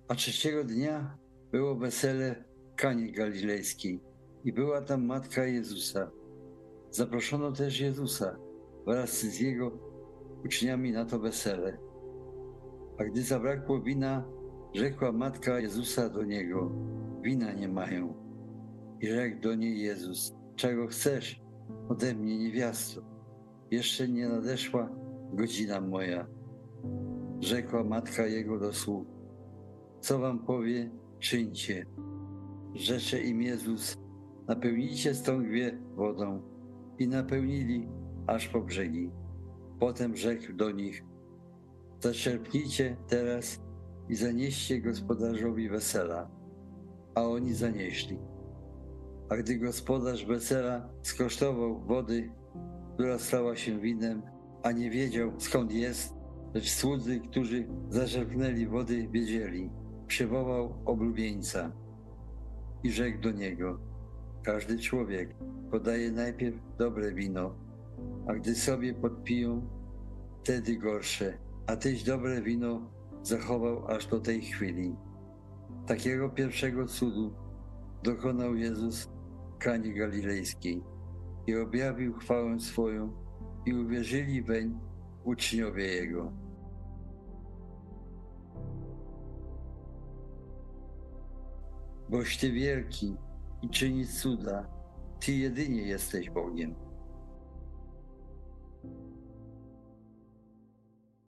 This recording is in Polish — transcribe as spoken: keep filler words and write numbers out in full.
A trzeciego dnia było wesele w Kanie Galilejskiej i była tam matka Jezusa. Zaproszono też Jezusa wraz z jego uczniami na to wesele. A gdy zabrakło wina, rzekła matka Jezusa do niego: wina nie mają. I rzekł do niej Jezus: czego chcesz ode mnie, niewiasto? Jeszcze nie nadeszła godzina moja. Rzekła matka jego do sług: co wam powie, czyńcie. Rzecze im Jezus: napełnijcie stągwie wodą. I napełnili aż po brzegi. Potem rzekł do nich: zaczerpnijcie teraz i zanieście gospodarzowi wesela. A oni zanieśli. A gdy gospodarz wesela skosztował wody, która stała się winem, a nie wiedział, skąd jest, lecz słudzy, którzy zaczerpnęli wody, wiedzieli, przywołał oblubieńca i rzekł do niego: każdy człowiek podaje najpierw dobre wino, a gdy sobie podpiją, wtedy gorsze, a tyś dobre wino zachował aż do tej chwili. Takiego pierwszego cudu dokonał Jezus w Kanie Galilejskiej i objawił chwałę swoją i uwierzyli weń uczniowie Jego. Boś Ty wielki i czynisz cuda, Ty jedynie jesteś Bogiem.